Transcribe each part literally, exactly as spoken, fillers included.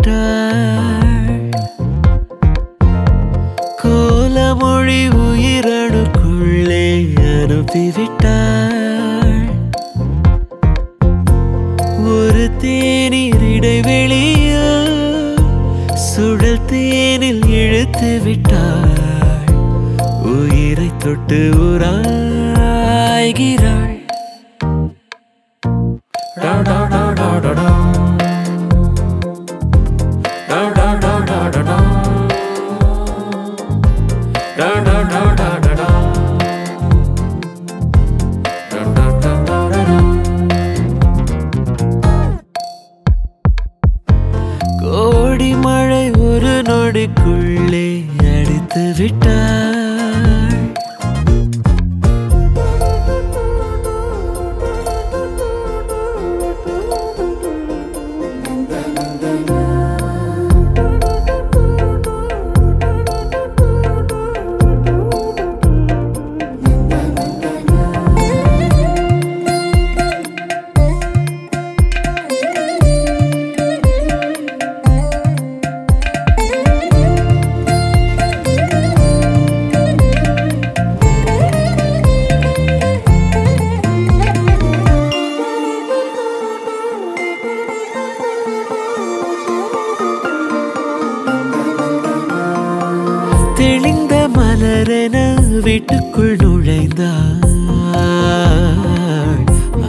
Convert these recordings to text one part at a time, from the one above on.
கோலமொழி உயிரணுக்குள்ளே அனுப்பிவிட்டாள். ஒரு தேநீர் இடைவெளியில் சுழல் தேனில் இழுத்து விட்டாள். உயிரை தொட்டு உராய்கிறாள். கோடி மழை ஒரு நொடிக்குள்ளே அடித்து விட்டாள். தெளிந்த மலரென வீட்டுக்குள் நுழைந்தாள்.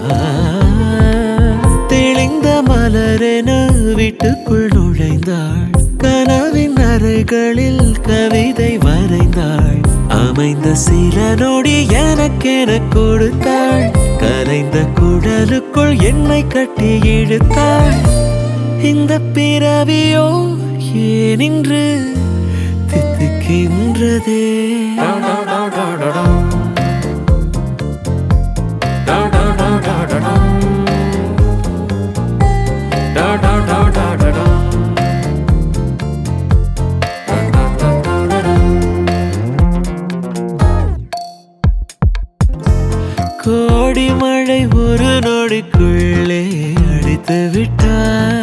தெளிந்த மலரென வீட்டுக்குள் நுழைந்தாள். கனவின் அறைகளில் கவிதை வரைந்தாள். அமைந்த சில நொடி எனக்கென கொடுத்தாள். கலைந்த குடலுக்குள் என்னை கட்டி இழுத்தாள். இந்த பிறவியோ ஏனின்று தித்திக்கின்றதே. கோடி மழை ஒரு நொடிக்குள்ளே அடித்து விட்டாள்.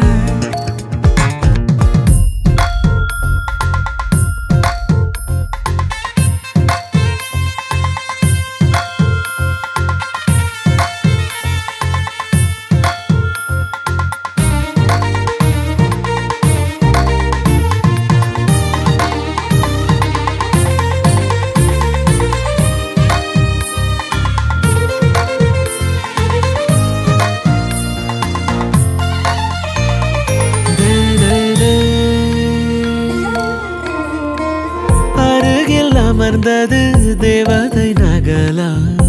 அமர்ந்தது தேவதை நகலா.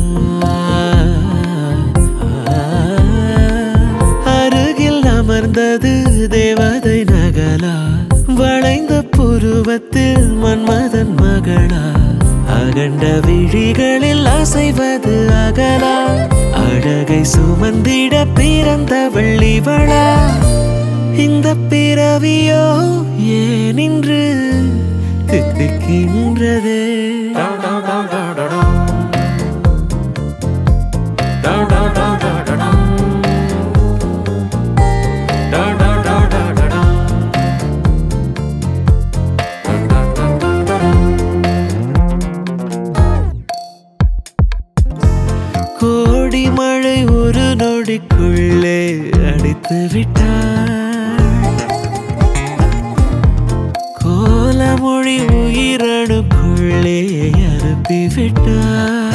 அருகில் அமர்ந்தது தேவதை நகலா. வளைந்த புருவத்தில் மன்மதன் மகளா. அகண்ட விழிகளில் அசைவது அகலா. அழகை சுமந்திட பிறந்தவள் இவளா. இந்த பிறவியோ ஏனின்று தித்திக்கின்றதே. கோடி மழை ஒரு நொடிக்குள்ளே அடித்து விட்டாள். கோலமொழி உயிரணுக்குள்ளே அனுப்பிவிட்டாள்.